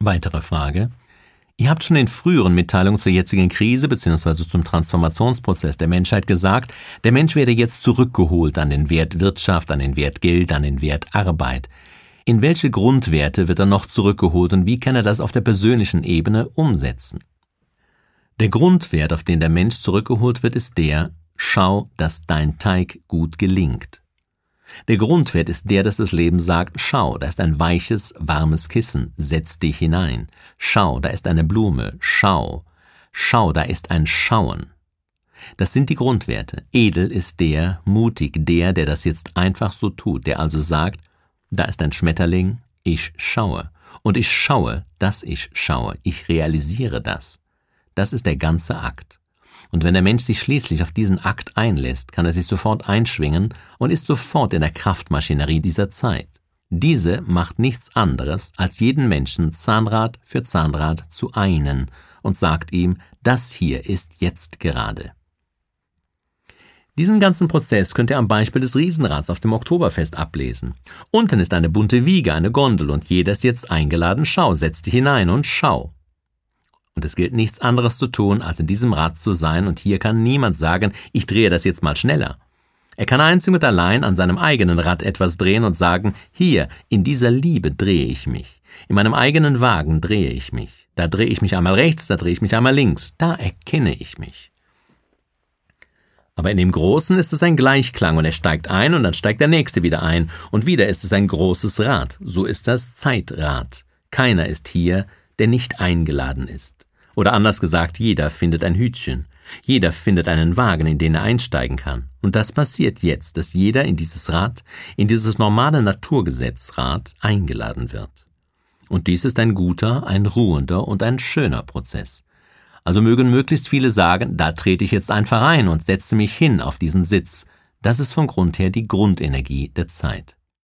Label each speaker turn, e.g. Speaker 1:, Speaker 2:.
Speaker 1: Weitere Frage. Ihr habt schon in früheren Mitteilungen zur jetzigen Krise bzw. zum Transformationsprozess der Menschheit gesagt, der Mensch werde jetzt zurückgeholt an den Wert Wirtschaft, an den Wert Geld, an den Wert Arbeit. In welche Grundwerte wird er noch zurückgeholt und wie kann er das auf der persönlichen Ebene umsetzen? Der Grundwert, auf den der Mensch zurückgeholt wird, ist der: Schau, dass dein Teig gut gelingt. Der Grundwert ist der, dass das Leben sagt: Schau, da ist ein weiches, warmes Kissen, setz dich hinein. Schau, da ist eine Blume, schau. Schau, da ist ein Schauen. Das sind die Grundwerte. Edel ist der, mutig der das jetzt einfach so tut, der also sagt: Da ist ein Schmetterling, ich schaue. Und ich schaue, dass ich schaue. Ich realisiere das. Das ist der ganze Akt. Und wenn der Mensch sich schließlich auf diesen Akt einlässt, kann er sich sofort einschwingen und ist sofort in der Kraftmaschinerie dieser Zeit. Diese macht nichts anderes, als jeden Menschen Zahnrad für Zahnrad zu einen und sagt ihm: Das hier ist jetzt gerade. Diesen ganzen Prozess könnt ihr am Beispiel des Riesenrads auf dem Oktoberfest ablesen. Unten ist eine bunte Wiege, eine Gondel und jeder ist jetzt eingeladen: Schau, setz dich hinein und schau. Und es gilt nichts anderes zu tun, als in diesem Rad zu sein, und hier kann niemand sagen: Ich drehe das jetzt mal schneller. Er kann einzig und allein an seinem eigenen Rad etwas drehen und sagen: Hier, in dieser Liebe drehe ich mich. In meinem eigenen Wagen drehe ich mich. Da drehe ich mich einmal rechts, da drehe ich mich einmal links. Da erkenne ich mich. Aber in dem Großen ist es ein Gleichklang und er steigt ein und dann steigt der Nächste wieder ein und wieder ist es ein großes Rad. So ist das Zeitrad. Keiner ist hier, der nicht eingeladen ist. Oder anders gesagt, jeder findet ein Hütchen. Jeder findet einen Wagen, in den er einsteigen kann. Und das passiert jetzt, dass jeder in dieses Rad, in dieses normale Naturgesetzrad eingeladen wird. Und dies ist ein guter, ein ruhender und ein schöner Prozess. Also mögen möglichst viele sagen: Da trete ich jetzt einfach ein und setze mich hin auf diesen Sitz. Das ist vom Grund her die Grundenergie der Zeit.